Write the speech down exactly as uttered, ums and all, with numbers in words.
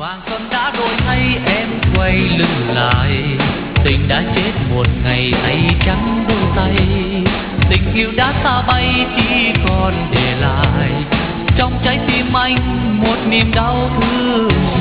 Vàng son đã đổi thay em quay lưng lại, tình đã chết một ngày tay trắng đôi tay, tình yêu đã xa bay chỉ còn để lại trong trái tim anh một niềm đau thương.